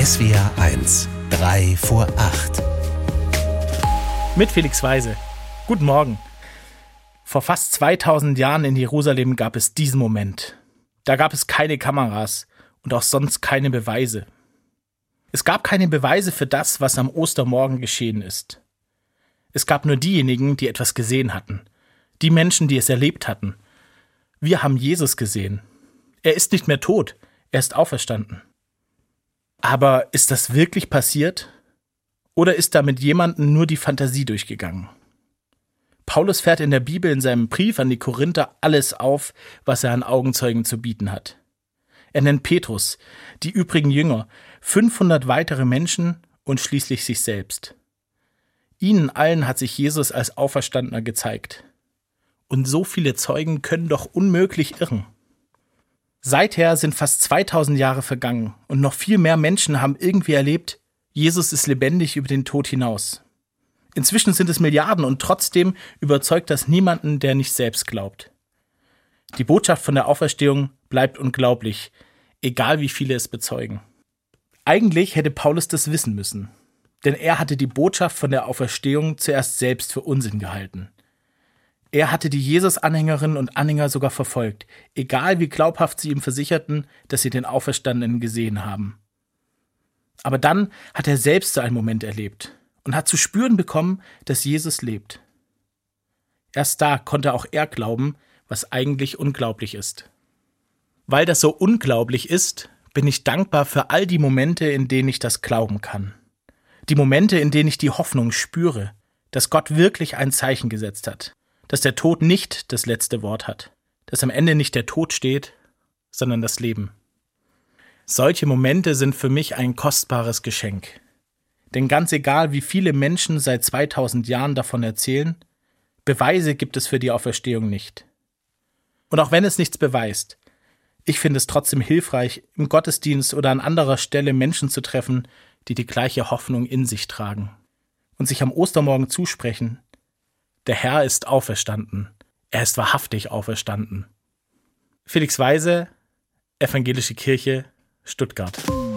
SWR 1, 3 vor 8. Mit Felix Weise. Guten Morgen. Vor fast 2000 Jahren in Jerusalem gab es diesen Moment. Da gab es keine Kameras und auch sonst keine Beweise. Es gab keine Beweise für das, was am Ostermorgen geschehen ist. Es gab nur diejenigen, die etwas gesehen hatten. Die Menschen, die es erlebt hatten. Wir haben Jesus gesehen. Er ist nicht mehr tot, er ist auferstanden. Aber ist das wirklich passiert? Oder ist da mit jemandem nur die Fantasie durchgegangen? Paulus fährt in der Bibel in seinem Brief an die Korinther alles auf, was er an Augenzeugen zu bieten hat. Er nennt Petrus, die übrigen Jünger, 500 weitere Menschen und schließlich sich selbst. Ihnen allen hat sich Jesus als Auferstandener gezeigt. Und so viele Zeugen können doch unmöglich irren. Seither sind fast 2000 Jahre vergangen und noch viel mehr Menschen haben irgendwie erlebt, Jesus ist lebendig über den Tod hinaus. Inzwischen sind es Milliarden und trotzdem überzeugt das niemanden, der nicht selbst glaubt. Die Botschaft von der Auferstehung bleibt unglaublich, egal wie viele es bezeugen. Eigentlich hätte Paulus das wissen müssen, denn er hatte die Botschaft von der Auferstehung zuerst selbst für Unsinn gehalten. Er hatte die Jesus-Anhängerinnen und Anhänger sogar verfolgt, egal wie glaubhaft sie ihm versicherten, dass sie den Auferstandenen gesehen haben. Aber dann hat er selbst so einen Moment erlebt und hat zu spüren bekommen, dass Jesus lebt. Erst da konnte auch er glauben, was eigentlich unglaublich ist. Weil das so unglaublich ist, bin ich dankbar für all die Momente, in denen ich das glauben kann. Die Momente, in denen ich die Hoffnung spüre, dass Gott wirklich ein Zeichen gesetzt hat. Dass der Tod nicht das letzte Wort hat, dass am Ende nicht der Tod steht, sondern das Leben. Solche Momente sind für mich ein kostbares Geschenk. Denn ganz egal, wie viele Menschen seit 2000 Jahren davon erzählen, Beweise gibt es für die Auferstehung nicht. Und auch wenn es nichts beweist, ich finde es trotzdem hilfreich, im Gottesdienst oder an anderer Stelle Menschen zu treffen, die die gleiche Hoffnung in sich tragen und sich am Ostermorgen zusprechen: Der Herr ist auferstanden. Er ist wahrhaftig auferstanden. Felix Weise, Evangelische Kirche, Stuttgart.